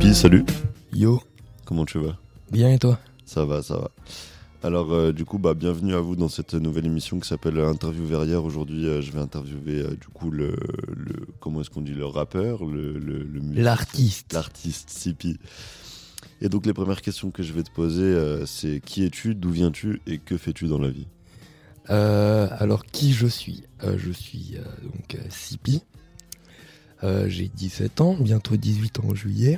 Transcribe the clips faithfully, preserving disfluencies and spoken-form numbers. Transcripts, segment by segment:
Sipi, salut. Yo. Comment tu vas? Bien et toi? Ça va, ça va. Alors euh, du coup, bah, bienvenue à vous dans cette nouvelle émission qui s'appelle Interview Verrière. Aujourd'hui, euh, je vais interviewer euh, du coup le, le comment est-ce qu'on dit, le rappeur, le, le, le musicien, l'artiste, l'artiste Sipi. Et donc les premières questions que je vais te poser, euh, c'est qui es-tu, d'où viens-tu et que fais-tu dans la vie? euh, Alors qui je suis euh, Je suis euh, donc euh, Sipi. Euh, j'ai dix-sept ans, bientôt dix-huit ans en juillet.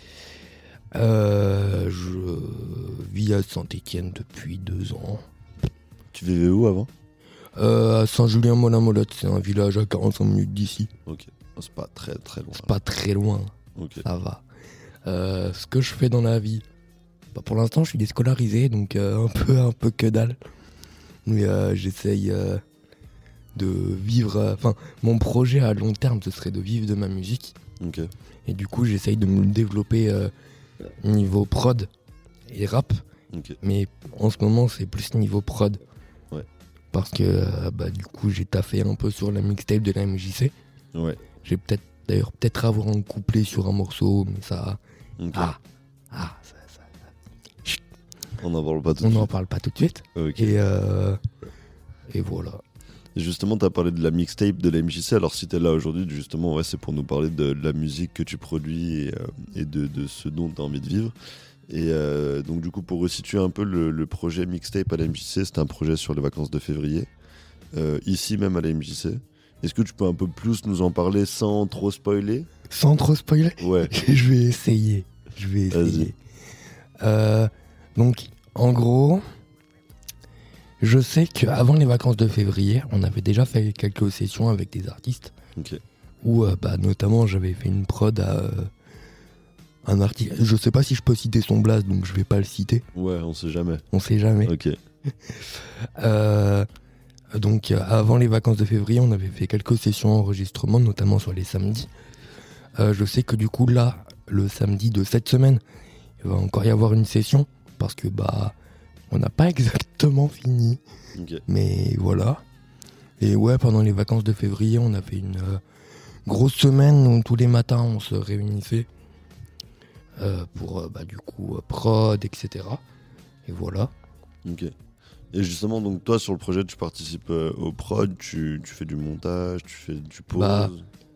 Euh, je vis à Saint-Étienne depuis deux ans. Tu vivais où avant? Euh, à Saint-Julien-Molin-Molotte, c'est un village à quarante-cinq minutes d'ici. Ok, c'est pas très très loin. C'est pas très loin, Ok. ça va. Euh, ce que je fais dans la vie, bah pour l'instant je suis déscolarisé, donc euh, un peu un peu que dalle. Mais euh, j'essaye euh, de vivre. Enfin, euh, mon projet à long terme, ce serait de vivre de ma musique. Ok. Et du coup, j'essaye de me développer euh, niveau prod et rap. Ok. Mais en ce moment, c'est plus niveau prod. Ouais. Parce que euh, bah, du coup, j'ai taffé un peu sur la mixtape de la M J C. Ouais. J'ai peut-être, d'ailleurs, peut-être avoir un couplet sur un morceau, mais ça. Ok. Ah, ah, ça, ça, ça. Chut. On n'en parle pas tout de On suite. n'en parle pas tout de suite. Ok. Et, euh, et voilà. Et justement, tu as parlé de la mixtape de la M J C. Alors, si tu es là aujourd'hui, justement, ouais, c'est pour nous parler de, de la musique que tu produis et, euh, et de, de ce dont tu as envie de vivre. Et euh, donc, du coup, pour resituer un peu le, le projet mixtape à la M J C, c'était un projet sur les vacances de février, euh, ici même à la M J C. Est-ce que tu peux un peu plus nous en parler sans trop spoiler? Sans trop spoiler? Ouais. Je vais essayer. Je vais essayer. Euh, donc, en gros, je sais qu'avant les vacances de février, on avait déjà fait quelques sessions avec des artistes. Ok. Où, euh, bah, notamment, j'avais fait une prod à euh, un artiste. Je sais pas si je peux citer son blast, donc je vais pas le citer. Ouais, on sait jamais. On sait jamais. Ok. euh, donc, euh, avant les vacances de février, on avait fait quelques sessions d'enregistrement, notamment sur les samedis. Euh, je sais que du coup, là, le samedi de cette semaine, il va encore y avoir une session parce que bah on n'a pas exactement fini, Ok. mais voilà. Et ouais, pendant les vacances de février, on a fait une euh, grosse semaine où tous les matins on se réunissait euh, pour euh, bah, du coup euh, prod, et cetera. Et voilà. Ok. Et justement, donc toi sur le projet, tu participes euh, au prod, tu, tu fais du montage, tu fais du pause. Bah,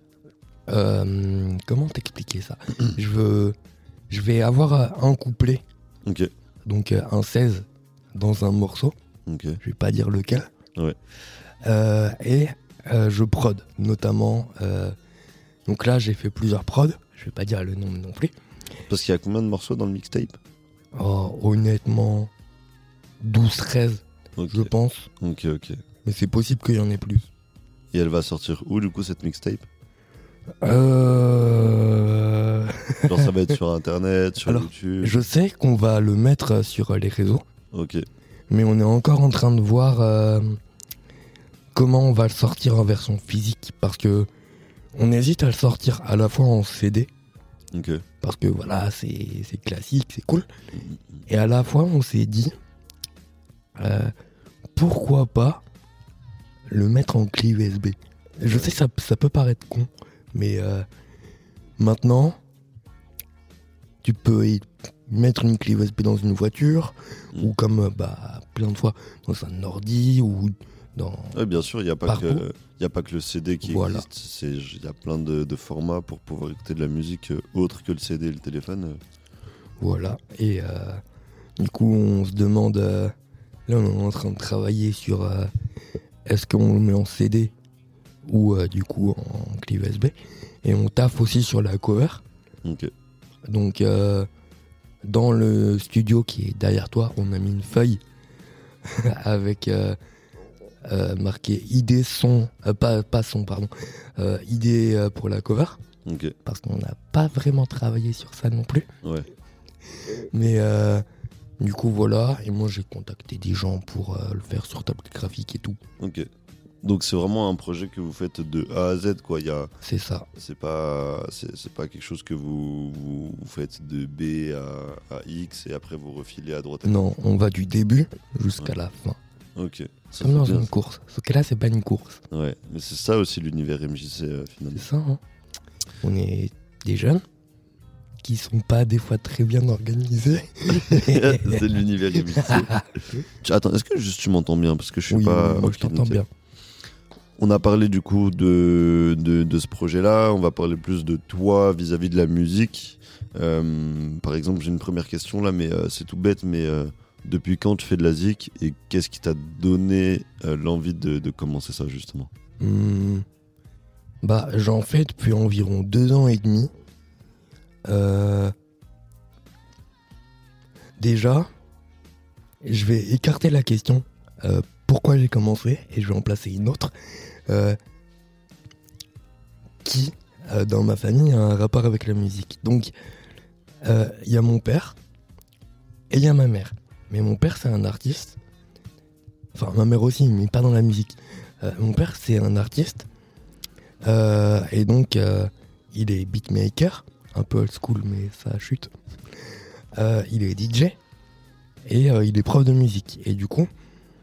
Euh, comment t'expliquer ça? Je veux, je vais avoir euh, un couplet, Ok. donc euh, un seize dans un morceau. Ok. Je vais pas dire lequel. Ouais. Euh, et euh, je prod, notamment. Euh, donc là, j'ai fait plusieurs prods. Je vais pas dire le nom non plus. Parce qu'il y a combien de morceaux dans le mixtape? Oh, honnêtement, douze treize, Ok. je pense. Ok, ok. Mais c'est possible qu'il y en ait plus. Et elle va sortir où du coup cette mixtape? Euh... Genre ça va être sur internet, sur Alors, YouTube. Je sais qu'on va le mettre sur les réseaux. Ok. Mais on est encore en train de voir euh, comment on va le sortir en version physique. Parce que on hésite à le sortir à la fois en C D. Ok. Parce que voilà, c'est, c'est classique, c'est cool. Et à la fois, on s'est dit, euh, pourquoi pas le mettre en clé U S B. Je sais que ça, ça peut paraître con, mais euh, maintenant, tu peux y mettre une clé U S B dans une voiture, Mm. ou comme bah, plein de fois dans un ordi, ou dans... Ouais, bien sûr, il n'y a, pas Partout. que- y a pas que le C D qui Voilà. existe. Il y a plein de, de formats pour pouvoir écouter de la musique euh, autre que le C D et le téléphone. Voilà, et euh, du coup on se demande, euh, là on est en train de travailler sur euh, est-ce qu'on le met en C D ou euh, du coup en clé U S B, et on taffe aussi sur la cover. Ok. Donc euh, dans le studio qui est derrière toi, on a mis une feuille avec euh, euh, marqué idée son, euh, pas, pas son pardon, euh, idée euh, pour la cover, Ok. parce qu'on n'a pas vraiment travaillé sur ça non plus. Ouais. Mais euh, du coup voilà, et moi j'ai contacté des gens pour euh, le faire sur tablette graphique et tout. Ok. Donc c'est vraiment un projet que vous faites de A à Z, quoi. Il y a, C'est ça. c'est pas, c'est, c'est pas quelque chose que vous, vous, vous faites de B à, à X et après vous refilez à droite. À Non, on va du début jusqu'à Ouais. la fin. Ok. Ça Comme fait dans bien. une course. Sauf que là c'est pas une course. Ouais. Mais c'est ça aussi l'univers M J C euh, finalement. C'est ça, hein. On est des jeunes qui sont pas des fois très bien organisés. C'est l'univers M J C. Tu- Attends, est-ce que juste tu m'entends bien? Parce que je suis Oui, pas. moi Ok, je t'entends nickel. bien. On a parlé du coup de, de, de ce projet-là. On va parler plus de toi vis-à-vis de la musique. Euh, par exemple, j'ai une première question là, mais euh, c'est tout bête, mais euh, depuis quand tu fais de la zik et qu'est-ce qui t'a donné euh, l'envie de, de commencer ça justement? Hmm. Bah, j'en fais depuis environ deux ans et demi. Euh, Déjà, je vais écarter la question euh, pourquoi j'ai commencé et je vais en placer une autre. Euh, qui, euh, dans ma famille, a un rapport avec la musique. Donc, il euh, y a mon père et il y a ma mère. Mais mon père, c'est un artiste. Enfin, ma mère aussi, mais pas dans la musique. Euh, mon père, c'est un artiste. Euh, et donc, euh, il est beatmaker, un peu old school, mais ça chute. Euh, il est D J et euh, il est prof de musique. Et du coup,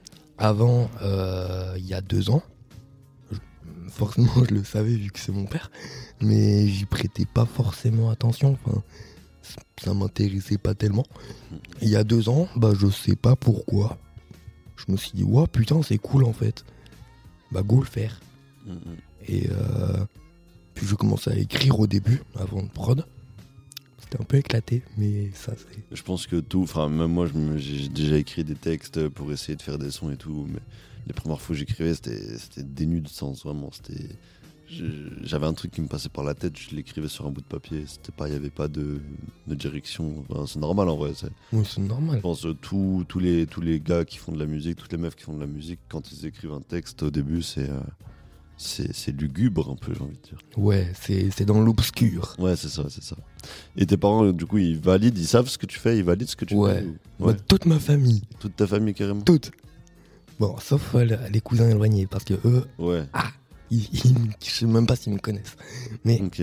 avant, euh, il y a deux ans, je- forcément, je le savais vu que c'est mon père, mais j'y prêtais pas forcément attention. Enfin, ça m'intéressait pas tellement. Il y a deux ans, bah, je sais pas pourquoi. Je me suis dit, ouais, putain, c'est cool en fait. Bah, go le faire. Mhm. Et euh, puis je commençais à écrire au début, avant de prod. C'était un peu éclaté, mais ça c'est... Je pense que tout, enfin même moi je me- j'ai déjà écrit des textes pour essayer de faire des sons et tout, mais les premières fois que j'écrivais c'était c'était dénu de sens vraiment. C'était, je- j'avais un truc qui me passait par la tête, je l'écrivais sur un bout de papier. C'était pas, il y avait pas de, de direction. Enfin, c'est normal en vrai. C'est, Oui, c'est normal. je pense que tous tous les tous les gars qui font de la musique, toutes les meufs qui font de la musique, quand ils écrivent un texte au début c'est euh, c'est c'est lugubre un peu, j'ai envie de dire. Ouais, c'est, c'est dans l'obscur. Ouais, c'est ça, c'est ça. Et tes parents, du coup, ils valident, ils savent ce que tu fais, ils valident ce que tu Ouais. fais ou- Bah, ouais. toute ma famille, Toute ta famille carrément. toute. Bon, sauf euh, le- les cousins éloignés, parce que eux, Ouais. ils, ils- je sais même pas s'ils me connaissent. Mais Ok.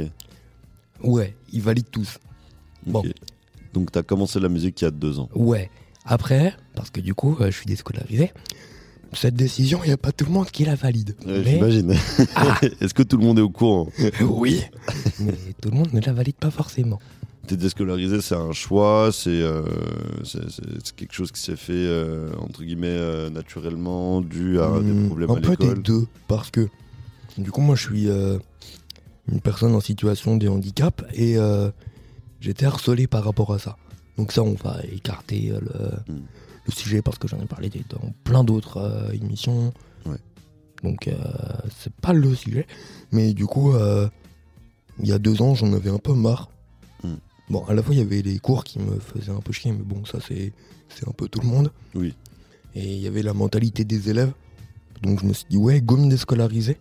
ouais, ils valident tous. Bon. Ok. Donc t'as commencé la musique il y a deux ans. Ouais. Après, parce que du coup, euh, je suis déscolarisé, cette décision, il n'y a pas tout le monde qui la valide. Ouais, Mais- J'imagine. Ah. Est-ce que tout le monde est au courant? Oui. Mais tout le monde ne la valide pas forcément. T'es déscolarisé, c'est un choix, c'est euh, c'est- c'est- c'est quelque chose qui s'est fait euh, entre guillemets euh, naturellement, dû à des Hmm, problèmes un à peu des l'école. deux, parce que du coup, moi, je suis euh, une personne en situation de handicap et euh, j'étais harcelé par rapport à ça. Donc ça, on va écarter euh, le, Hmm. le sujet parce que j'en ai parlé dans plein d'autres euh, émissions. Ouais. Donc euh, c'est pas le sujet. Mais du coup, euh, il y a deux ans, j'en avais un peu marre. Hmm. Bon, à la fois, il y avait les cours qui me faisaient un peu chier, mais bon, ça, c'est, c'est un peu tout le monde. Oui. Et il y avait la mentalité des élèves. Donc je me suis dit, ouais, go me déscolariser.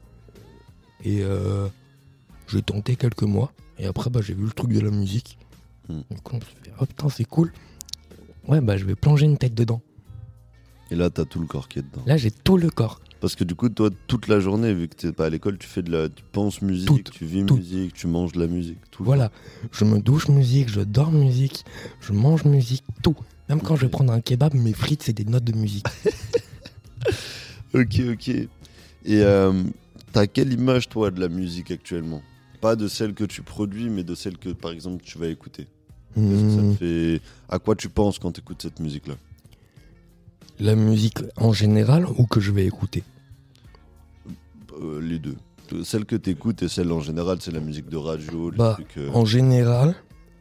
Et euh, j'ai tenté quelques mois. Et après, bah, j'ai vu le truc de la musique. Hmm. Du coup, on se fait, oh putain, c'est cool. Ouais, bah, je vais plonger une tête dedans. Et là t'as tout le corps qui est dedans. Là, j'ai tout le corps. Parce que du coup, toi, toute la journée, vu que t'es pas à l'école, tu fais de la, tu penses musique, Tout, tu vis tout. musique, tu manges de la musique, tout. le Voilà. Je me douche musique, je dors musique, je mange musique, tout. Même quand Ok. je vais prendre un kebab, mes frites, c'est des notes de musique. temps. Ok, ok. Et euh, t'as quelle image toi de la musique actuellement? Pas de celle que tu produis, mais de celle que, par exemple, tu vas écouter. Qu'est-ce que ça Hmm, te fait? À quoi tu penses quand tu écoutes cette musique-là? La musique en général ou que je vais écouter? Euh, Les deux. Celle que tu écoutes et celle en général, c'est la musique de radio, les Bah, trucs. euh, En général,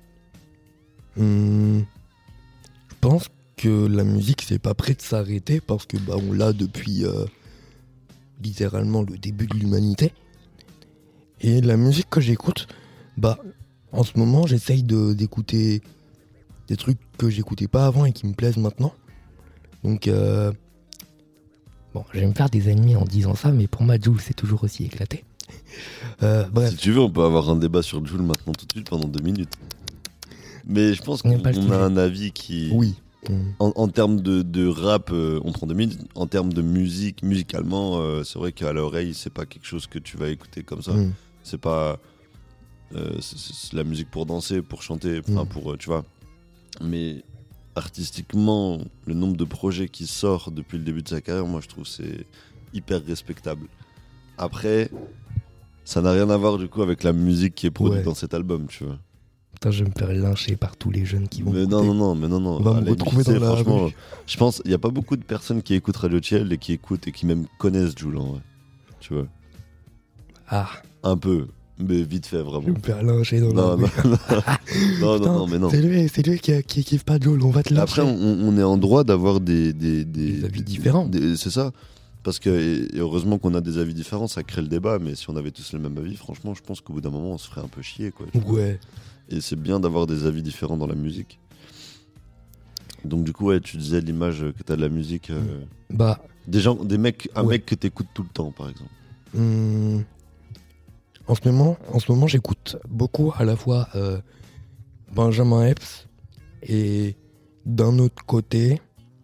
hmm, je pense que la musique c'est pas prêt de s'arrêter parce que bah on l'a depuis euh, littéralement le début de l'humanité. Et la musique que j'écoute, bah en ce moment j'essaye de d'écouter des trucs que j'écoutais pas avant et qui me plaisent maintenant. Donc euh, bon, je vais me faire des ennemis en disant ça, mais pour moi Jul c'est toujours aussi éclaté. Euh, bref. Si tu veux, on peut avoir un débat sur Jul maintenant tout de suite pendant deux minutes. Mais je pense On qu'on n'aime pas le on sujet. a un avis qui. Oui. Hmm. En, en termes de, de rap, euh, on prend deux minutes. En termes de musique, musicalement, euh, c'est vrai qu'à l'oreille, c'est pas quelque chose que tu vas écouter comme ça. Hmm. C'est pas. euh, c'est, c'est la musique pour danser, pour chanter, enfin Mm. pour. euh, tu vois. Mais artistiquement, le nombre de projets qui sort depuis le début de sa carrière, moi je trouve c'est hyper respectable. Après, ça n'a rien à voir du coup avec la musique qui est produite Ouais. dans cet album, tu vois. Putain, je vais me faire lyncher par tous les jeunes qui vont Mais non, écouter. non, non, mais non, non. On va À me la retrouver M J C, dans la franchement, rue. je pense, il n'y a pas beaucoup de personnes qui écoutent Radio Chiel et qui écoutent et qui même connaissent Jul, en vrai. Tu vois. Ah, Un peu, mais vite fait, je vraiment. vais me faire lyncher dans Non, la non, rue. non, non, Putain, non, non, mais non. C'est lui, c'est lui qui, qui kiffe pas Joel, on va te lyncher. Après, on, on est en droit d'avoir des, des, des, Des avis des- différents. des- c'est ça. Parce que, et heureusement qu'on a des avis différents, ça crée le débat. Mais si on avait tous le même avis, franchement, je pense qu'au bout d'un moment, on se ferait un peu chier, quoi. tu vois. Ouais. Et c'est bien d'avoir des avis différents dans la musique. Donc, du coup, ouais, tu disais l'image que t'as de la musique. euh, Bah, Des gens, des mecs, un Ouais. mec que t'écoutes tout le temps, par exemple. hum, en ce moment, en ce moment, j'écoute beaucoup à la fois euh, Benjamin Epps et d'un autre côté,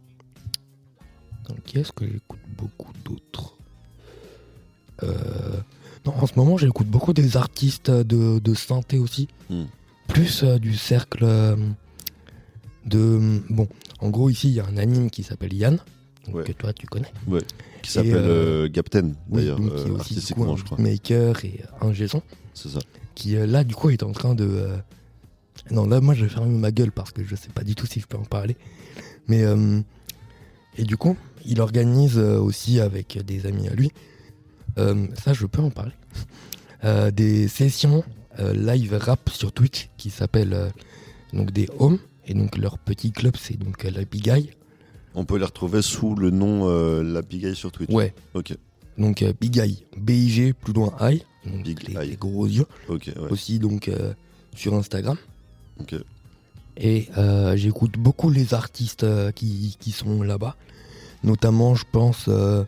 donc, qui est-ce que j'écoute beaucoup d'autres Euh, Non, en ce moment, j'écoute beaucoup des artistes de, de synthé aussi, Hmm. plus euh, du cercle euh, de. Bon, en gros, ici, il y a un anime qui s'appelle Yann, donc, Ouais. que toi tu connais. Qui s'appelle euh, euh, Captain, Oui, d'ailleurs, donc, qui est euh, aussi du coup, artistiquement, un je crois. beatmaker et un Jason, C'est ça. qui euh, là, du coup, est en train de. euh, Non, là, moi, je vais fermer ma gueule parce que je sais pas du tout si je peux en parler. Mais. euh, Et du coup, il organise euh, aussi avec des amis à lui, euh, ça, je peux en parler, euh, des sessions euh, live rap sur Twitch qui s'appellent euh, donc des Homes. Et donc, leur petit club, c'est donc euh, la Big Eye. On peut les retrouver sous le nom euh, La Pigaille sur Twitch. Ouais. Ok, Donc, euh, Big Eye, B I G, plus loin I. Donc, Big les, Eye. les gros yeux. ok, ouais. Aussi, donc, euh, sur Instagram. Ok. Et euh, j'écoute beaucoup les artistes euh, qui, qui sont là-bas. Notamment, je pense euh,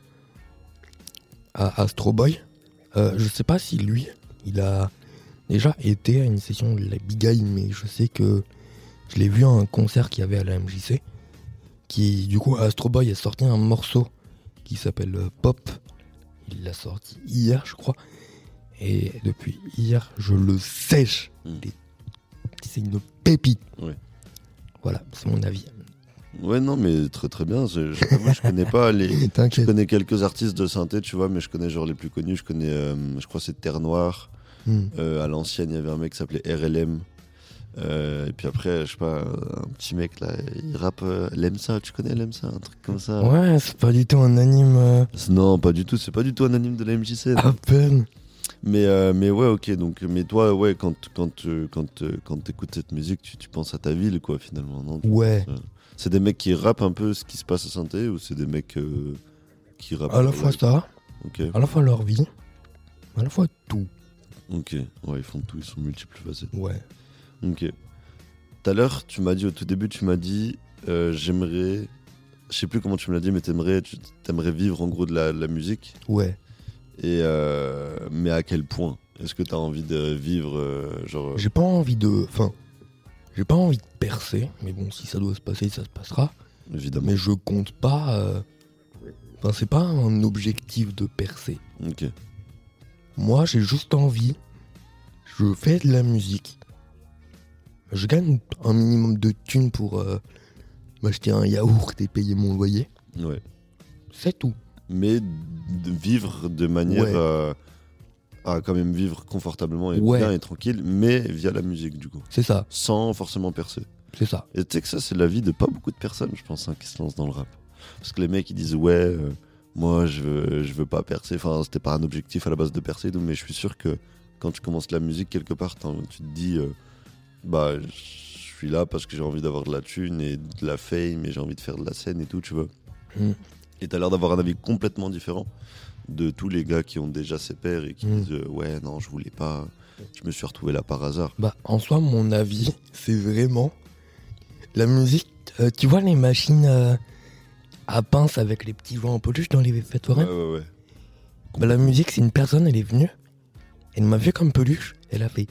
à Astro Boy. Euh, je sais pas si lui, il a déjà été à une session de la Big Eye, mais je sais que je l'ai vu à un concert qu'il y avait à la M J C. Qui, du coup, Astro Boy a sorti un morceau qui s'appelle euh, Pop. Il l'a sorti hier, je crois. Et depuis hier, je le sèche. Mm. Les- C'est une pépite. Ouais. Voilà, c'est mon avis. Ouais, non, mais très très bien. Je, je, moi, je connais pas les. Je T'inquiète. connais quelques artistes de synthé, tu vois, mais je connais genre les plus connus. Je connais, euh, je crois, c'est Terre Noire. Hmm. Euh, à l'ancienne, il y avait un mec qui s'appelait R L M. Euh, et puis après, je sais pas, un petit mec là, il rappe euh, Lemsa. Tu connais Lemsa, un truc comme ça. Ouais, c'est pas du tout un anime euh, Non, pas du tout. C'est pas du tout un anime de la M J C. à peine. Mais, euh, mais ouais, ok. Donc, mais toi, ouais, quand, quand, euh, quand, euh, quand t'écoutes cette musique, tu, tu penses à ta ville, quoi, finalement, non? Ouais, C'est des mecs qui rappent un peu ce qui se passe à synthé ou c'est des mecs euh, qui rappent à la ouais, fois ça, Ok, à la fois leur vie, à la fois tout. ok. Ouais, ils font tout, ils sont multiples facettes. Ouais. Ok. Tout à l'heure, tu m'as dit, au tout début, tu m'as dit, euh, j'aimerais. Je sais plus comment tu me l'as dit, mais t'aimerais, tu t'aimerais vivre en gros de la, de la musique. Ouais. Et euh, mais à quel point? Est-ce que t'as envie de vivre, euh, genre. J'ai pas envie de. Enfin, j'ai pas envie de percer, mais bon, si ça doit se passer, ça se passera. Évidemment. Mais je compte pas. euh, Enfin, c'est pas un objectif de percer. Ok. Moi, j'ai juste envie. Je fais de la musique. Je gagne un minimum de thunes pour euh, m'acheter un yaourt et payer mon loyer. Ouais. C'est tout. Mais de vivre de manière Ouais. euh, à quand même vivre confortablement et Ouais. bien et tranquille, mais via la musique du coup, C'est ça. sans forcément percer. C'est ça. Et tu sais que ça, c'est la vie de pas beaucoup de personnes, je pense, hein, qui se lancent dans le rap. Parce que les mecs, ils disent ouais, euh, moi, je veux, je veux pas percer. Enfin, c'était pas un objectif à la base de percer, et tout, mais je suis sûr que quand tu commences la musique quelque part, t'en- tu te dis euh, bah, je suis là parce que j'ai envie d'avoir de la thune et de la fame, et j'ai envie de faire de la scène et tout, tu vois. Mm. Et t'as l'air d'avoir un avis complètement différent de tous les gars qui ont déjà ses pairs et qui Mm. disent euh, ouais, non, je voulais pas, je me suis retrouvé là par hasard. Bah, en soi, mon avis, c'est vraiment la musique. euh, tu vois les machines euh, à pince avec les petits jouets en peluche dans les fêtes Ouais, foraines. ouais, ouais. Bah, la musique, c'est une personne, elle est venue, elle m'a vu comme peluche, elle a fait.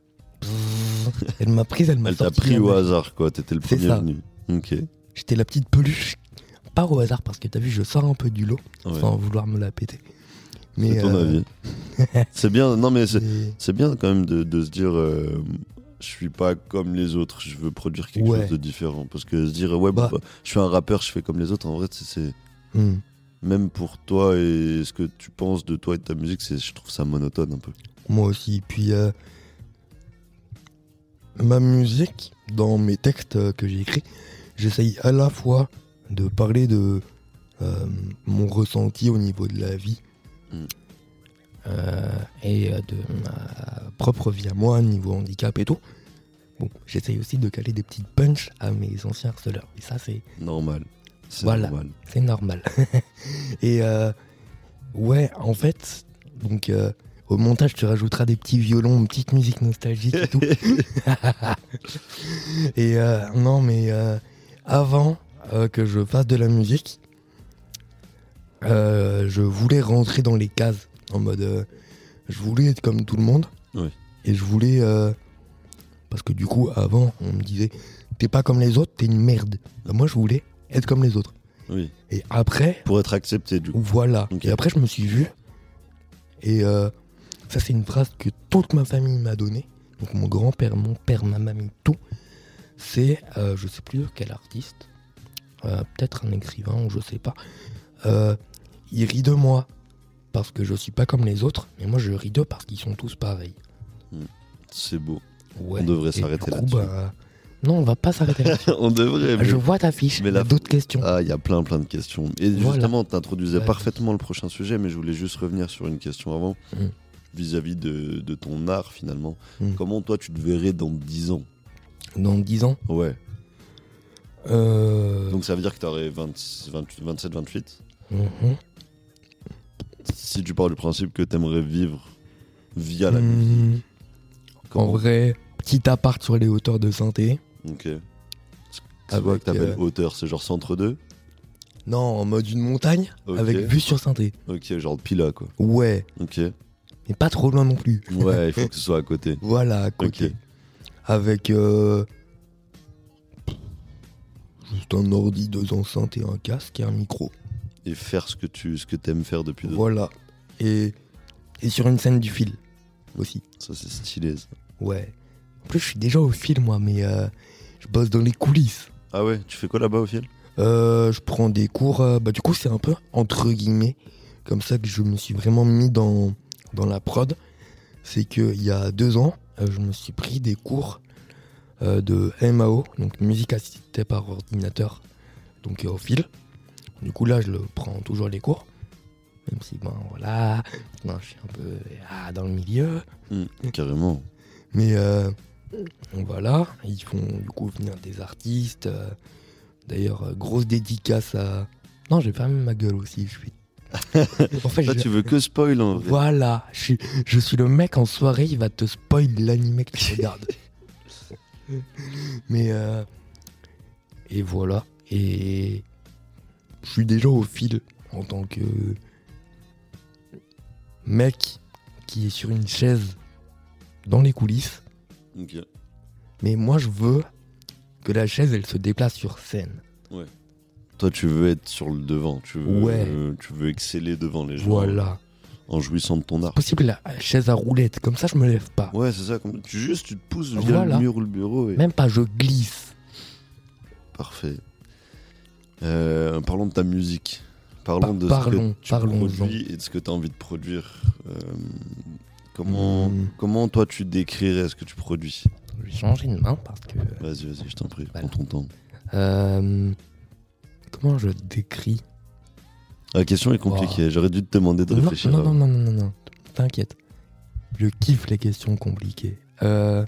Bzzz. Elle m'a prise, elle m'a Elle t'a sorti pris la au machine. hasard, quoi. T'étais le C'est premier ça. venu. Ok. J'étais la petite peluche. Pas au hasard, parce que t'as vu, je sors un peu du lot, Ouais. sans vouloir me la péter. C'est Mais, ton euh, avis. C'est bien, non mais c'est, mais- c'est bien quand même de, de se dire euh, je suis pas comme les autres, je veux produire quelque Ouais. chose de différent. Parce que se dire ouais, Bah. bah, je suis un rappeur, je fais comme les autres, en vrai, c'est, c'est- Hmm. même pour toi et ce que tu penses de toi et de ta musique, c'est, je trouve ça monotone un peu. Moi aussi. Puis, euh, ma musique, dans mes textes que j'ai écrits, j'essaye à la fois de parler de euh, mon ressenti au niveau de la vie mm. euh, et de ma propre vie à moi, niveau handicap et tout. Bon, j'essaye aussi de caler des petites punches à mes anciens harceleurs. Et ça, c'est... Normal. C'est voilà, normal. C'est normal. Et euh, ouais, en fait, donc... Euh, au montage, tu rajouteras des petits violons, une petite musique nostalgique et tout. Et euh, non, mais euh, avant euh, que je fasse de la musique, euh, je voulais rentrer dans les cases. En mode, euh, je voulais être comme tout le monde. Oui. Et je voulais... Euh, parce que du coup, avant, on me disait, t'es pas comme les autres, t'es une merde. Ben, moi, je voulais être comme les autres. Oui. Et après... Pour être accepté, du coup. Voilà. Okay. Et après, je me suis vu. Et... Euh, ça, c'est une phrase que toute ma famille m'a donnée. Donc, mon grand-père, mon père, ma mamie, tout. C'est, euh, je sais plus quel artiste, euh, peut-être un écrivain ou je sais pas. Euh, il rit de moi parce que je suis pas comme les autres, mais moi, je ris d'eux parce qu'ils sont tous pareils. C'est beau. Ouais. On devrait s'arrêter là-dessus. Bah, non, on va pas s'arrêter là-dessus. On devrait. Mais... Je vois ta fiche. Mais il y a d'autres questions. Ah, il y a plein, plein de questions. Et voilà. Justement, tu introduisais ouais. parfaitement le prochain sujet, mais je voulais juste revenir sur une question avant. Mm. Vis-à-vis de, de ton art finalement. Mmh. Comment toi tu te verrais dans dix ans? Dans dix ans? Ouais. Euh... Donc ça veut dire que tu aurais vingt, vingt, vingt-sept, vingt-huit. Mmh. Si tu pars du principe que tu aimerais vivre via la mmh. musique. En vrai, petit appart sur les hauteurs de Saint-Thé. Ok. C'est quoi que t'appelles euh... hauteur? C'est genre centre deux? Non, en mode une montagne okay. Avec vue sur Saint-Thé. Ok, genre Pila quoi. Ouais. Ok. Mais pas trop loin non plus. Ouais, il faut que ce soit à côté. Voilà, à côté. Okay. Avec euh, juste un ordi, deux enceintes et un casque et un micro. Et faire ce que tu ce que t'aimes faire depuis deux ans. Voilà. Et, et sur une scène du fil aussi. Ça, c'est stylé, ça. Ouais. En plus, je suis déjà au fil, moi, mais euh, je bosse dans les coulisses. Ah ouais? Tu fais quoi là-bas au fil? euh, Je prends des cours. Euh, bah, du coup, c'est un peu entre guillemets comme ça que je me suis vraiment mis dans... dans la prod. C'est qu'il y a deux ans, euh, je me suis pris des cours euh, de M A O, donc musique assistée par ordinateur, donc euh, au fil. Du coup là, je le prends toujours les cours, même si bon voilà, non, je suis un peu ah, dans le milieu. Mmh, carrément. Mais euh, voilà, ils font du coup venir des artistes. Euh, d'ailleurs, euh, grosse dédicace à. Non, j'ai fermé ma gueule aussi. Je suis en fait, Là, je... tu veux que spoil en vrai. Voilà, je suis, je suis le mec en soirée, il va te spoil l'anime que tu regardes. Mais euh, et voilà, et je suis déjà au fil en tant que mec qui est sur une chaise dans les coulisses. Okay. Mais moi, je veux que la chaise, elle se déplace sur scène. Ouais. Toi, tu veux être sur le devant, tu veux, ouais. euh, tu veux exceller devant les gens. Voilà. En jouissant de ton art. Possible la chaise à roulette, comme ça je me lève pas. Ouais, c'est ça. Comme... Tu juste, tu te pousses via voilà. le mur ou le bureau. Et... Même pas, je glisse. Parfait. Euh, parlons de ta musique. Parlons pa- de parlons, ce que tu parlons produis et de ce que tu as envie de produire. Euh, comment, mmh. comment toi tu décrirais ce que tu produis? Je vais changer de main parce que... Vas-y, vas-y, je t'en prie, voilà. prends ton temps. Euh... Comment je décris? La question est compliquée, oh. J'aurais dû te demander de non, réfléchir. Non, non, non, non, non, non, t'inquiète. Je kiffe les questions compliquées. Euh...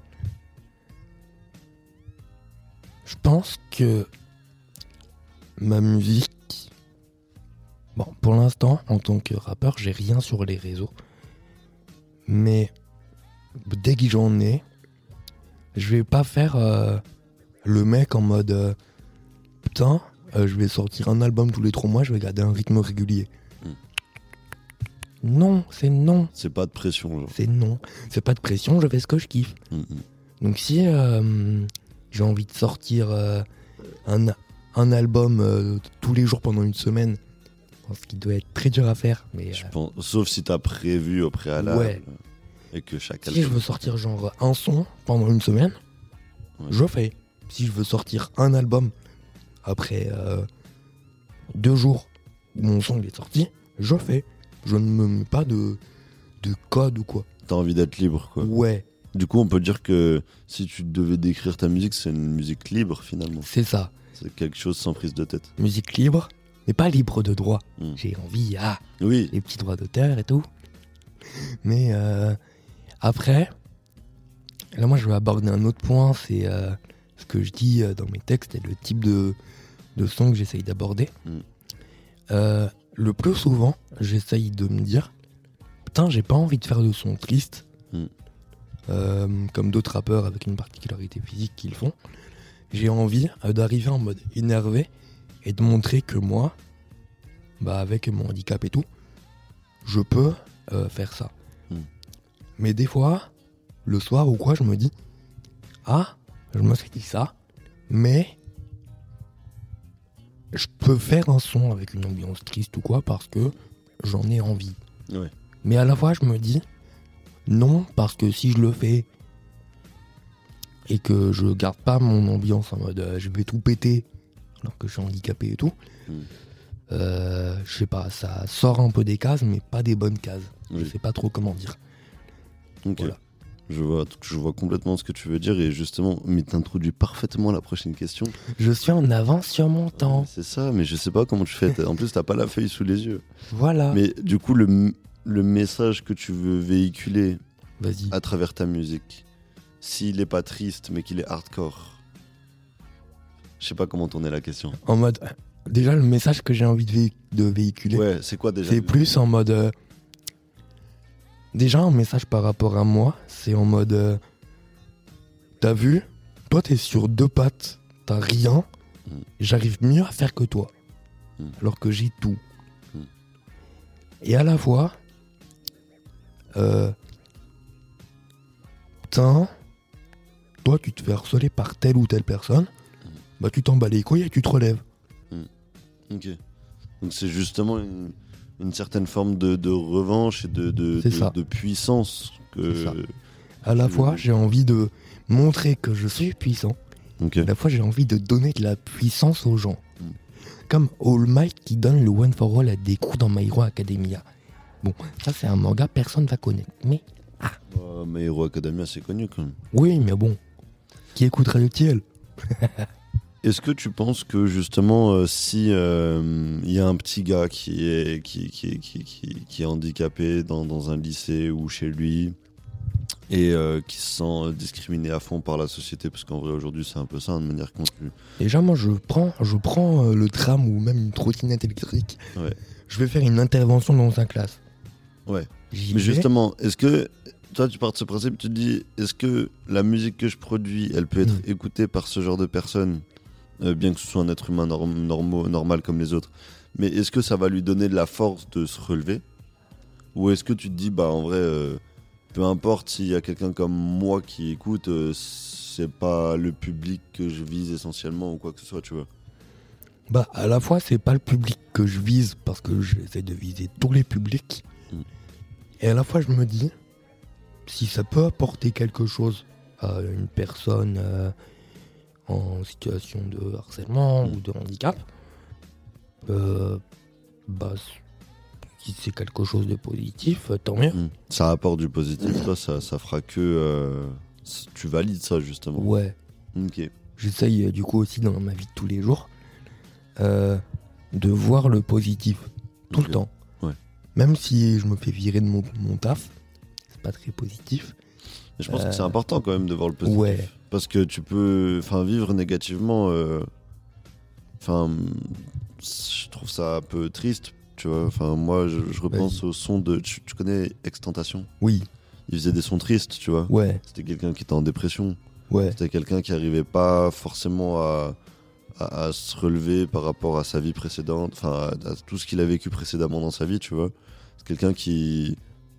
Je pense que ma musique... Bon, pour l'instant, en tant que rappeur, j'ai rien sur les réseaux. Mais dès que j'en ai, je vais pas faire euh, le mec en mode... Euh, putain... Euh, je vais sortir un album tous les trois mois, je vais garder un rythme régulier. Mm. Non, c'est non. C'est pas de pression, genre. C'est non. C'est pas de pression, je fais ce que je kiffe. Mm-hmm. Donc si euh, j'ai envie de sortir euh, un, un album euh, tous les jours pendant une semaine, ce qui doit être très dur à faire. Mais, je euh, pense, sauf si t'as prévu au préalable. Ouais. Et que chaque si album... je veux sortir genre un son pendant une semaine, ouais. Je fais. Si je veux sortir un album après euh, deux jours où mon son il est sorti, je fais. Je ne me mets pas de, de code ou quoi. T'as envie d'être libre, quoi. Ouais. Du coup, on peut dire que si tu devais décrire ta musique, c'est une musique libre finalement. C'est ça. C'est quelque chose sans prise de tête. Musique libre, mais pas libre de droit. Mm. J'ai envie, ah, Oui. les petits droits d'auteur et tout. Mais euh, après, là moi je vais aborder un autre point, c'est euh, ce que je dis euh, dans mes textes et le type de, de son que j'essaye d'aborder. Mm. Euh, le plus souvent, j'essaye de me dire, putain, j'ai pas envie de faire de son triste. Mm. Euh, comme d'autres rappeurs avec une particularité physique qu'ils font. J'ai envie euh, d'arriver en mode énervé et de montrer que moi, bah avec mon handicap et tout, je peux euh, faire ça. Mm. Mais des fois, le soir ou quoi, je me dis, ah, je me suis dit ça, mais je peux faire un son avec une ambiance triste ou quoi parce que j'en ai envie. Ouais. Mais à la fois, je me dis, non, parce que si je le fais et que je garde pas mon ambiance en mode euh, je vais tout péter alors que je suis handicapé et tout, Mm. euh, je sais pas, ça sort un peu des cases, mais pas des bonnes cases. Oui. Je sais pas trop comment dire. Ok. Voilà. Je vois, je vois complètement ce que tu veux dire et justement, mais t'introduis parfaitement la prochaine question. Je suis en avance sur mon temps. C'est ça, mais je sais pas comment tu fais. En plus, t'as pas la feuille sous les yeux. Voilà. Mais du coup, le, le message que tu veux véhiculer Vas-y. à travers ta musique, s'il est pas triste mais qu'il est hardcore, je sais pas comment tourner la question. En mode, déjà le message que j'ai envie de, vé- de véhiculer, Ouais, c'est quoi déjà? c'est plus en mode. euh, Déjà un message par rapport à moi, c'est en mode. euh, T'as vu? Toi t'es sur deux pattes, t'as rien, Mm. j'arrive mieux à faire que toi. Mm. Alors que j'ai tout. Mm. Et à la fois. Euh, putain, toi tu te fais harceler par telle ou telle personne, bah tu t'en bats les couilles et tu te relèves. Ok. Donc c'est justement une, une certaine forme de, de revanche et de, de, C'est de, ça. de puissance que. C'est ça. À la Tu fois veux- j'ai envie de montrer que je suis puissant. Ok. À la fois, j'ai envie de donner de la puissance aux gens. Mm. Comme All Might qui donne le One for All à des coups dans My Hero Academia. Bon, ça c'est un manga, personne va connaître. Mais, Oh, My Hero Academia, c'est connu quand même. oui, mais bon. Qui écoutera le tiel? Est-ce que tu penses que justement, euh, si euh, il y a un petit gars qui est, qui, qui, qui, qui, qui est handicapé dans, dans un lycée ou chez lui et euh, qui se sent discriminé à fond par la société, parce qu'en vrai aujourd'hui c'est un peu ça, hein, de manière continue. Déjà, moi, je prends, je prends euh, le tram ou même une trottinette électrique. Ouais. Je vais faire une intervention dans sa classe. Ouais. J'y Mais vais. justement, est-ce que toi tu pars de ce principe, tu te dis, est-ce que la musique que je produis, elle peut être Mm. écoutée par ce genre de personnes, euh, bien que ce soit un être humain norm- normaux- normal comme les autres, mais est-ce que ça va lui donner de la force de se relever? Ou est-ce que tu te dis, bah en vrai, euh, peu importe s'il y a quelqu'un comme moi qui écoute, euh, c'est pas le public que je vise essentiellement ou quoi que ce soit, tu vois? Bah, à la fois, c'est pas le public que je vise parce que j'essaie de viser tous les publics. Mm. Et à la fois, je me dis, si ça peut apporter quelque chose à une personne euh, en situation de harcèlement Mm. ou de handicap, euh, bah, si c'est quelque chose de positif, tant mieux. Mm. Ça apporte du positif, toi, ça, ça fera que euh, c- tu valides ça justement. Ouais, Ok. j'essaye euh, du coup aussi dans ma vie de tous les jours euh, de voir le positif tout Ok. le temps. Ouais. Même si je me fais virer de mon, mon taf, c'est pas très positif. Et je pense Euh, que c'est important quand même de voir le positif. Ouais. Parce que tu peux enfin, vivre négativement. euh, Enfin, je trouve ça un peu triste, tu vois. Enfin, moi, je, je repense au son de. Tu, tu connais Extentation? Oui, Il faisait des sons tristes, tu vois. ouais, C'était quelqu'un qui était en dépression. ouais, C'était quelqu'un qui arrivait pas forcément à, à, à se relever par rapport à sa vie précédente, enfin à, à tout ce qu'il a vécu précédemment dans sa vie, tu vois. C'est quelqu'un qui,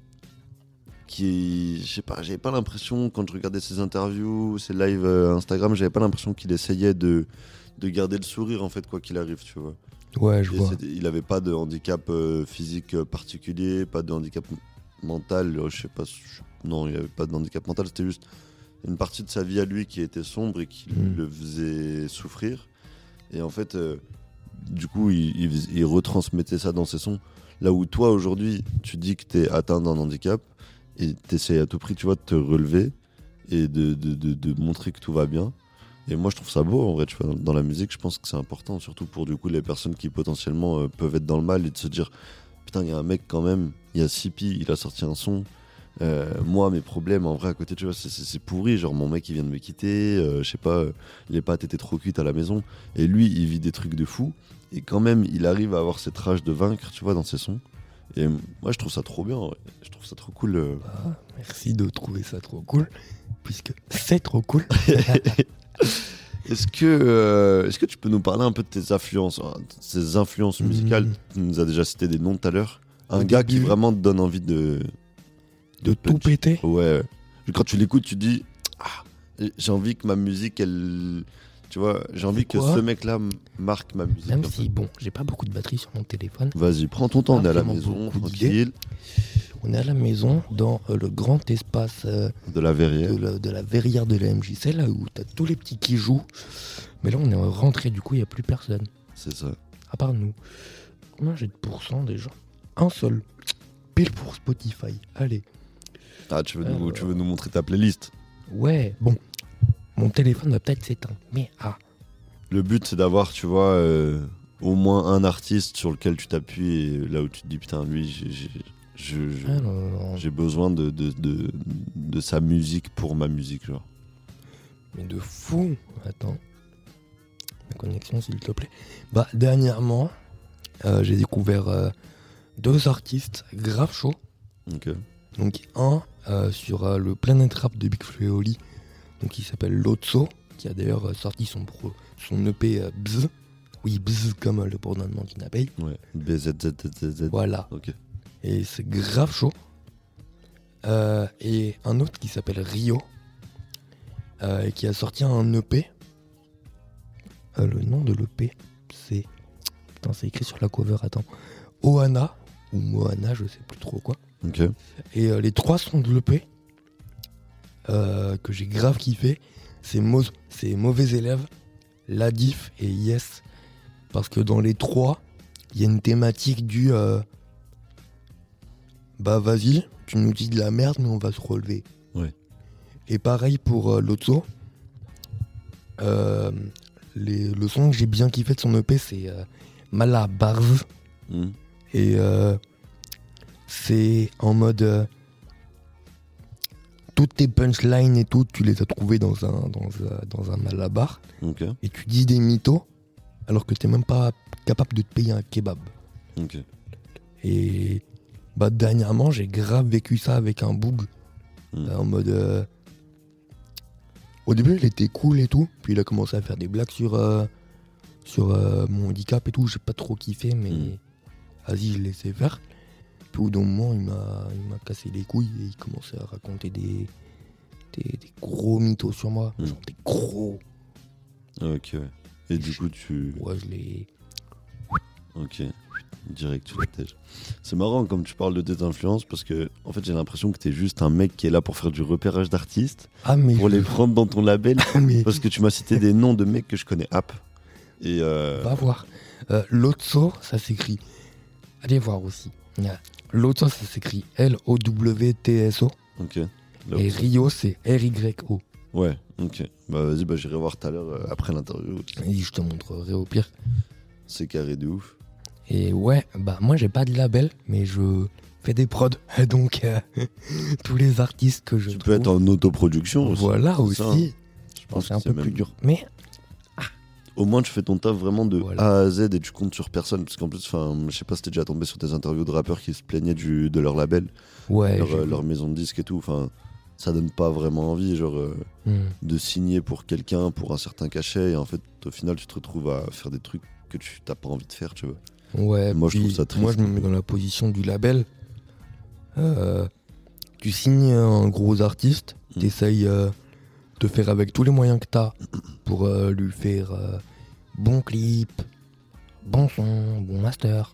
qui, je sais pas, j'avais pas l'impression quand je regardais ses interviews, ses lives euh, Instagram, j'avais pas l'impression qu'il essayait de, de garder le sourire en fait quoi qu'il arrive, tu vois. ouais, je Et vois. c'était- il avait pas de handicap euh, physique euh, particulier, pas de handicap m- mental, euh, je sais pas, je- non, il avait pas de handicap mental, c'était juste une partie de sa vie à lui qui était sombre et qui Mm. le faisait souffrir. Et en fait, euh, du coup, il, il fais- il retransmettait ça dans ses sons. Là où toi, aujourd'hui, tu dis que t'es atteint d'un handicap et t'essayes à tout prix, tu vois, de te relever. et de, de, de, de montrer que tout va bien. Et moi, je trouve ça beau, en vrai, tu vois, dans, dans la musique, je pense que c'est important, surtout pour, du coup, les personnes qui, potentiellement, euh, peuvent être dans le mal et de se dire, putain, il y a un mec, quand même, il y a Sipi, il a sorti un son. Euh, moi, mes problèmes, en vrai, à côté, tu vois, c'est, c'est, c'est pourri. Genre, mon mec, il vient de me quitter, euh, je sais pas, euh, les pâtes étaient trop cuites à la maison. Et lui, il vit des trucs de fou. Et quand même, il arrive à avoir cette rage de vaincre, tu vois, dans ses sons. Et moi, je trouve ça trop bien, ouais. Je trouve ça trop cool. Euh... Ah, merci de trouver ça trop cool, puisque c'est trop cool. Est-ce que, euh, est-ce que tu peux nous parler un peu de tes influences, hein, ces influences musicales? Mmh. Tu nous as déjà cité des noms tout à l'heure. Un Au gars début, qui vraiment te donne envie de... de tout punch. péter. Ouais. Quand tu l'écoutes, tu dis, ah, j'ai envie que ma musique, elle... Tu vois, j'ai envie que quoi ce mec-là m- marque ma musique. Même un si, bon, j'ai pas beaucoup de batterie sur mon téléphone. peu. Vas-y, prends ton temps, on est à la Vraiment maison, beaucoup tranquille, On est à la maison, dans euh, le grand espace euh, de la verrière. de, la, de la verrière de la M J C, là où t'as tous les petits qui jouent. Mais là, on est rentré, du coup, il n'y a plus personne. C'est ça. À part nous. Combien j'ai de pourcents déjà? Un seul. Pile pour Spotify. Allez. Ah, tu veux, Alors... nous, tu veux nous montrer ta playlist? Ouais, bon. Mon téléphone va peut-être s'éteindre. Mais ah. Le but, c'est d'avoir, tu vois, euh, au moins un artiste sur lequel tu t'appuies et là où tu te dis, putain, lui, j'ai, j'ai, je- je- Alors, j'ai besoin de, de, de, de sa musique pour ma musique, genre. mais de fou. Attends. Ma connexion, s'il te plaît. Bah, dernièrement, euh, j'ai découvert euh, deux artistes grave chauds. Ok. Donc, un euh, sur euh, le Planet Rap de Big Flo et Oli, donc il s'appelle Lotso, qui a d'ailleurs euh, sorti son, pro, son E P euh, Bzz. Oui, Bzz comme euh, le bourdonnement d'une abeille. Ouais. B Z Z Z Z. Voilà. Ok. Et c'est grave chaud. Euh, et un autre qui s'appelle Rio, euh, et qui a sorti un E P. Euh, le nom de l'E P, c'est... Putain, c'est écrit sur la cover, attends. Ohana, ou Moana, je sais plus trop quoi. Ok. Et euh, les trois sons de l'E P, euh, que j'ai grave kiffé, c'est, Mo- c'est Mauvais Élève, Ladif et Yes. Parce que dans les trois, il y a une thématique du... euh, bah vas-y, tu nous dis de la merde, mais on va se relever. Ouais. Et pareil pour euh, Lotso. Euh, les, le son que j'ai bien kiffé de son E P, c'est euh, Malabarz. Hmm. Et euh, c'est en mode... euh, toutes tes punchlines et tout, tu les as trouvées dans un, dans un, dans un malabar. Ok. Et tu dis des mythos, alors que t'es même pas capable de te payer un kebab. Ok. Et bah dernièrement, j'ai grave vécu ça avec un boug. Hmm. Euh, en mode... euh, Au début, il était cool et tout. Puis il a commencé à faire des blagues sur, euh, sur euh, mon handicap et tout. J'ai pas trop kiffé, mais Mm. vas-y, je l'ai laissé faire. Puis au bout d'un moment, il m'a, il m'a cassé les couilles et il commençait à raconter des, des, des gros mythos sur moi. Mm. Genre des gros. Ok. Ouais. Et du coup, tu... Ouais, je l'ai... Ok. Direct, tu l'attèges. C'est marrant comme tu parles de tes influences parce que en fait j'ai l'impression que t'es juste un mec qui est là pour faire du repérage d'artistes, Ah, mais... pour je- les prendre dans ton label, mais... parce que tu m'as cité des noms de mecs que je connais app. Et euh... Va voir. Euh, Lotso, ça s'écrit... Allez voir aussi. Yeah. Lotso, ça s'écrit L O W T S O. ok. Là, Et où- Rio, c'est R Y O. Ouais, ok. Bah vas-y, bah j'irai voir tout à l'heure euh, après l'interview. Et je te montrerai au pire. C'est carré de ouf. Et ouais, bah moi j'ai pas de label, mais je fais des prods. Donc euh, tous les artistes que je Tu trouve, peux être en autoproduction aussi. voilà c'est aussi. ça, hein. Je C'est pense que un c'est peu même- plus dur. Mais Au moins tu fais ton taf vraiment de Voilà. A à Z et tu comptes sur personne. Parce qu'en plus, enfin, je sais pas si t'es déjà tombé sur des interviews de rappeurs qui se plaignaient du, de leur label, ouais, leur, j'ai euh, vu. leur maison de disques et tout. Enfin, ça donne pas vraiment envie, genre, euh, Hmm. de signer pour quelqu'un pour un certain cachet. Et en fait, au final, tu te retrouves à faire des trucs que tu t'as pas envie de faire, tu vois. Ouais, Moi, je puis trouve ça triste. Moi je me mets dans la position du label. Euh, tu signes un gros artiste, Mm. t'essayes euh, de faire avec tous les moyens que t'as pour euh, lui faire euh, bon clip, bon son, bon master.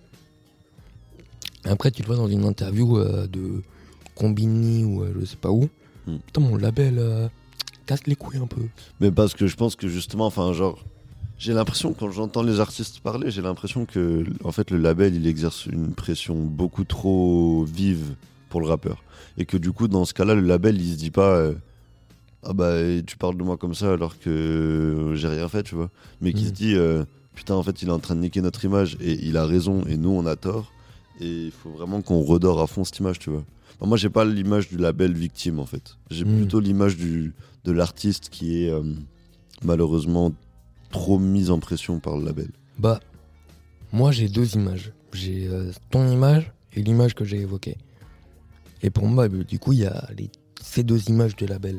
Après, tu le vois dans une interview euh, de Combini ou euh, je sais pas où. Mm. Putain, mon label euh, casse les couilles un peu. Mais parce que je pense que justement, enfin, genre, j'ai l'impression, quand j'entends les artistes parler, j'ai l'impression que, en fait, le label, il exerce une pression beaucoup trop vive pour le rappeur. Et que du coup, dans ce cas-là, le label, il se dit pas, euh, ah bah et tu parles de moi comme ça alors que j'ai rien fait, tu vois. Mais qui Mm. se dit, euh, putain, en fait, il est en train de niquer notre image et il a raison et nous, on a tort. Et il faut vraiment qu'on redore à fond cette image, tu vois. Enfin, moi, j'ai pas l'image du label victime, en fait. J'ai Mm. plutôt l'image du, de l'artiste qui est euh, malheureusement trop mise en pression par le label. Bah, moi j'ai deux images. J'ai euh, ton image et l'image que j'ai évoquée. Et pour moi, bah, du coup, il y a les, ces deux images de label.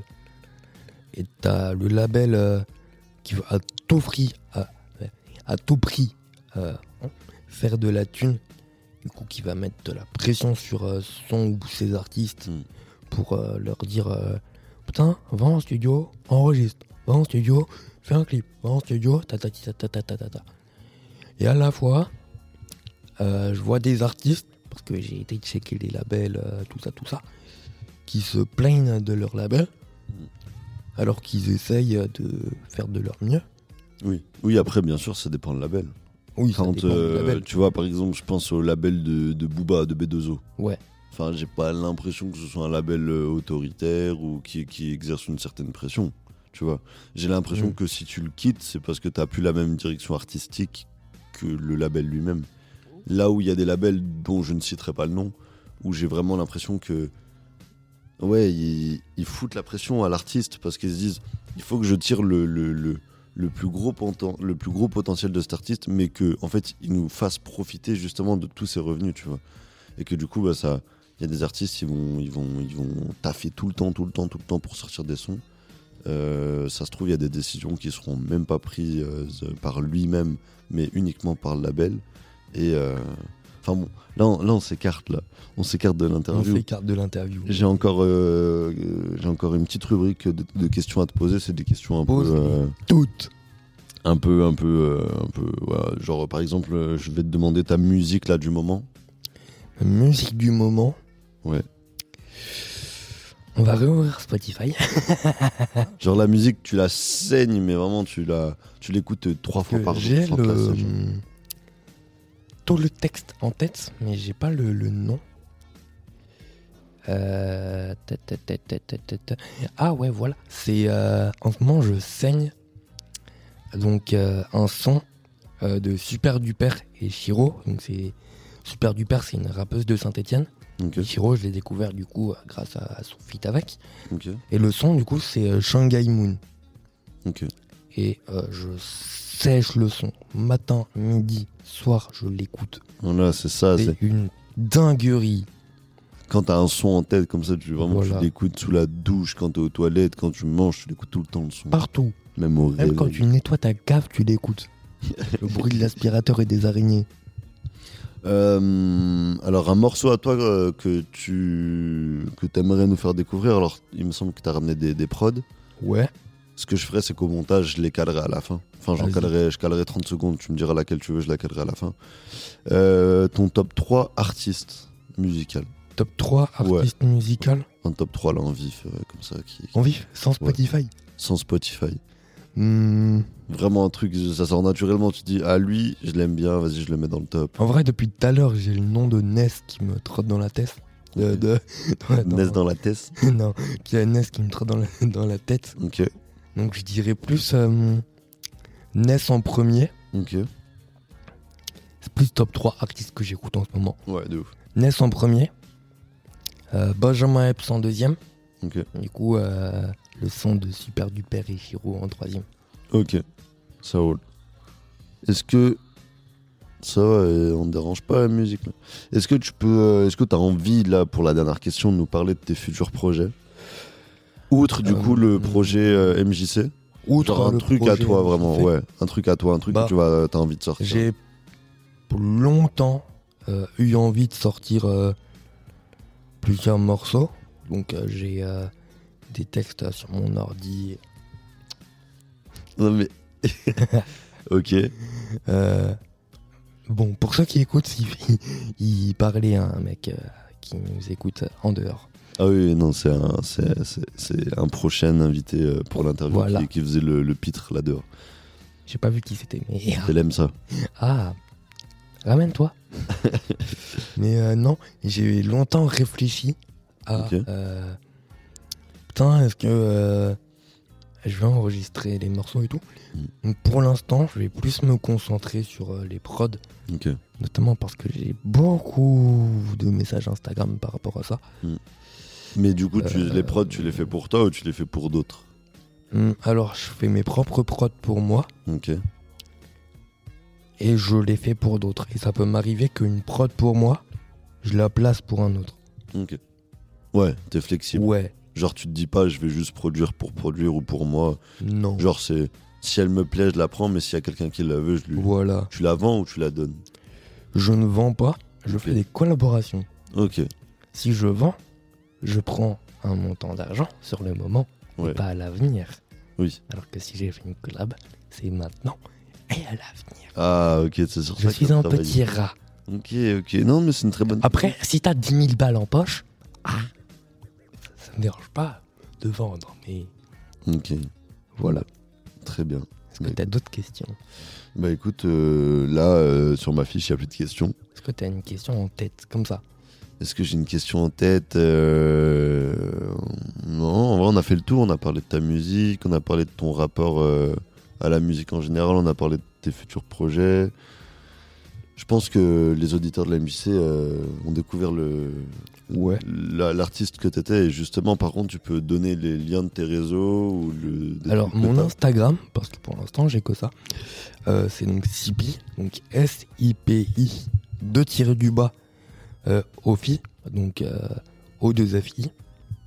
Et t'as le label euh, qui va à tout prix, à, à tout prix euh, faire de la thune, du coup, qui va mettre de la pression sur euh, son ou ses artistes Mm. pour euh, leur dire euh, putain, va en studio, enregistre, va en studio, fais un clip, va en studio, ta ta ta ta ta ta ta ta. Et à la fois, euh, je vois des artistes, parce que j'ai été checker les labels, euh, tout ça, tout ça, qui se plaignent de leur label, alors qu'ils essayent de faire de leur mieux. Oui. Oui, après, bien sûr, ça dépend du label. Oui, ça Quand, dépend du euh, label. tu vois, par exemple, je pense au label de, de Booba, de B deux O. Ouais. Enfin, j'ai pas l'impression que ce soit un label euh, autoritaire ou qui, qui exerce une certaine pression, tu vois. J'ai l'impression Mm. que si tu le quittes, c'est parce que t'as plus la même direction artistique que le label lui-même. Là où il y a des labels dont je ne citerai pas le nom, où j'ai vraiment l'impression que, ouais, ils, ils foutent la pression à l'artiste parce qu'ils se disent, il faut que je tire le, le, le, le plus gros poten- le plus gros potentiel de cet artiste, mais que en fait, il nous fasse profiter justement de tous ses revenus, tu vois. Et que du coup, bah, ça, il y a des artistes, ils vont, ils vont, ils vont taffer tout le temps, tout le temps, tout le temps pour sortir des sons. Euh, ça se trouve, il y a des décisions qui seront même pas prises euh, par lui-même, mais uniquement par le label. Et euh, enfin bon, là, on, là, on s'écarte là, on s'écarte de On l'interview. s'écarte de l'interview. J'ai encore, euh, euh, j'ai encore une petite rubrique de, de questions à te poser. C'est des questions un peu, Pose-les. euh, Toutes. un peu, un peu, euh, un peu, voilà. Genre par exemple, euh, je vais te demander ta musique là du moment. Musique du moment. Ouais. On va réouvrir Spotify. Genre la musique, tu la saignes, mais vraiment tu la, tu l'écoutes trois fois Que par jour. j'ai sans te le... lasser, genre. tout le texte en tête, mais j'ai pas le, le nom. Euh... ta, ta, ta, ta, ta, ta, ta. Ah ouais, voilà. C'est euh, en ce moment je saigne. Donc euh, un son euh, de Super Duper et Chiro. Donc c'est Super Duper, c'est une rappeuse de Saint-Étienne. Ok, Chiro, je l'ai découvert du coup euh, grâce à, à son feat avec. ok, Et le son du coup c'est euh, Shanghai Moon. ok. Et euh, je sèche le son matin, midi, soir, je l'écoute. Voilà, c'est ça. C'est C'est une dinguerie. quand t'as un son en tête comme ça, tu vraiment Voilà. tu l'écoutes sous la douche, quand t'es aux toilettes, quand tu manges, tu l'écoutes tout le temps le son. Partout. Même au Même réveil. quand tu nettoies ta cave, tu l'écoutes. Le bruit de l'aspirateur et des araignées. Euh, alors un morceau à toi euh, que tu que t'aimerais nous faire découvrir. Alors il me semble que t'as ramené des, des prods. Ouais. Ce que je ferais, c'est qu'au montage, je les calerai à la fin. Enfin, j'en Vas-y. calerai, je calerai trente secondes. Tu me diras laquelle tu veux, je la calerai à la fin. Euh, ton top trois artistes musicaux. Top trois artistes musicaux. Un top trois là en vif, euh, comme ça, qui, qui- En vif, sans Spotify. sans Spotify. Hmm. Vraiment un truc, ça sort naturellement. Tu te dis, ah lui, je l'aime bien, vas-y, je le mets dans le top. En vrai, depuis tout à l'heure, j'ai le nom de Ness qui me trotte dans la tête. De, Ok. de, dans, dans- Ness dans la tête. non, qui a Ness qui me trotte dans la, dans la tête. Ok, Donc je dirais plus euh, Ness en premier. ok. C'est plus top trois artistes que j'écoute en ce moment. Ouais, de ouf. Ness en premier. Euh, Benjamin Epps en deuxième. Ok, Du coup, euh, le son de Super Duper et Chiro en troisième. ok. Ça roule. Est-ce que ça va, euh, on ne dérange pas la musique là. Est-ce que tu peux, euh, est-ce que tu as envie là pour la dernière question de nous parler de tes futurs projets? Outre du Euh, coup le projet euh, M J C, Outre genre un le truc à projet toi que vraiment, j'ai fait, ouais, un truc à toi, un truc Bah, que tu vas, t'as envie de sortir. J'ai pour longtemps euh, eu envie de sortir euh, plusieurs morceaux. Donc euh, j'ai euh, des textes sur mon ordi. Non mais, ok. Euh, bon, pour ceux qui écoutent, il, il parlait à un mec euh, qui nous écoute en dehors. Ah oui, non, c'est un, c'est, c'est, c'est un prochain invité euh, pour l'interview Voilà. qui, qui faisait le, le pitre là dehors. J'ai pas vu qui c'était, mais Elle aime ça. ah, ramène-toi. Mais euh, non, j'ai longtemps réfléchi à Ok. euh, putain, est-ce que euh, je vais enregistrer les morceaux et tout. Mm. Donc pour l'instant, je vais plus me concentrer sur euh, les prods. Ok. Notamment parce que j'ai beaucoup de messages Instagram par rapport à ça. Mm. Mais du coup, tu, Euh, les prods, tu les fais pour toi ou tu les fais pour d'autres? Hum, Alors, je fais mes propres prods pour moi Ok. et je les fais pour d'autres. Et ça peut m'arriver qu'une prod pour moi, je la place pour un autre. Ok. Ouais, t'es flexible. Ouais, Genre, tu te dis pas, je vais juste produire pour produire ou pour moi. non. Genre, c'est si elle me plaît, je la prends, mais s'il y a quelqu'un qui la veut, je lui. Voilà. Tu la vends ou tu la donnes? Je ne vends pas, je Ok. fais des collaborations. Ok. Si je vends, je prends un montant d'argent sur le moment Ouais. et pas à l'avenir. Oui. Alors que si j'ai fait une collab, c'est maintenant et à l'avenir. Ah, ok, c'est sur Je ça. suis que t'as un travaillé. petit rat. Ok, ok. Non, mais c'est une très bonne. Après, si t'as dix mille balles en poche, ah, ça, ça me dérange pas de vendre. Mais Ok, voilà. très bien. Est-ce que Mais- t'as d'autres questions? Bah écoute, euh, là, euh, sur ma fiche, il n'y a plus de questions. Est-ce que t'as une question en tête, comme ça? Est-ce que j'ai une question en tête? Euh, Non, en vrai, on a fait le tour. On a parlé de ta musique, on a parlé de ton rapport euh, à la musique en général, on a parlé de tes futurs projets. Je pense que les auditeurs de la M J C euh, ont découvert le, Ouais. la- l'artiste que tu étais. Et justement, par contre, tu peux donner les liens de tes réseaux ou le. des Alors, trucs que mon t'as. Instagram, parce que pour l'instant, j'ai que ça, euh, c'est donc Sipi, donc S I P I, deux tirés du bas, euh, Ofi, donc euh, O deux F I.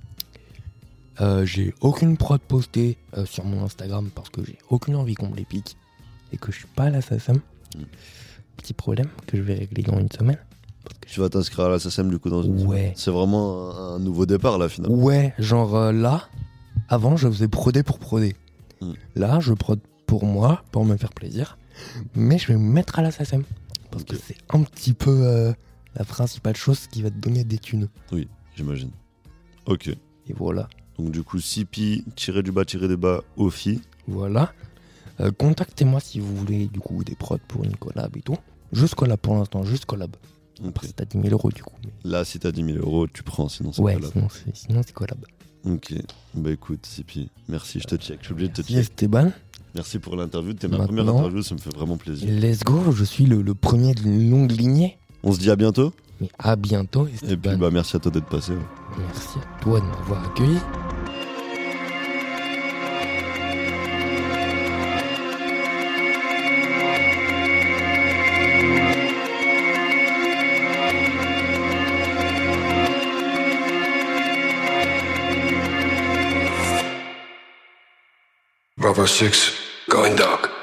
Euh, j'ai aucune prod postée euh, sur mon Instagram parce que j'ai aucune envie qu'on me les pique et que je suis pas à la S A C E M. Mm. Petit problème que je vais régler dans une semaine. Parce que Tu vas t'inscrire à la S A C E M du coup dans une Ouais. C'est vraiment un, un nouveau départ là finalement. Ouais, genre euh, là, avant je faisais proder pour proder. Mm. Là, je prod pour moi, pour me faire plaisir. Mais je vais me mettre à la S A C E M. Parce Ok. que c'est un petit peu euh, la principale chose qui va te donner des thunes. Oui, j'imagine. Ok. Et voilà. Donc du coup, Sipi, tiré du bas, tiré des bas, Ofi. Voilà. Euh, contactez-moi si vous voulez du coup des prods pour une collab et tout. Juste collab pour l'instant, juste collab. Ok. Après, c'est à dix mille euros du coup. mais- Là, si t'as dix mille euros, tu prends, sinon c'est Ouais, pas là. sinon c'est, sinon c'est collab. Ok. Bah écoute, Sipi, merci, je te check. Je suis obligé de te Merci check. Esteban. Merci pour l'interview. T'es ma Maintenant- première interview, ça me fait vraiment plaisir. Let's go, je suis le, le premier d'une longue lignée. On se dit à bientôt. Mais à bientôt Et Esteban. puis, bah, merci à toi d'être passé. ouais. Merci à toi de m'avoir accueilli. Bravo six, going dark.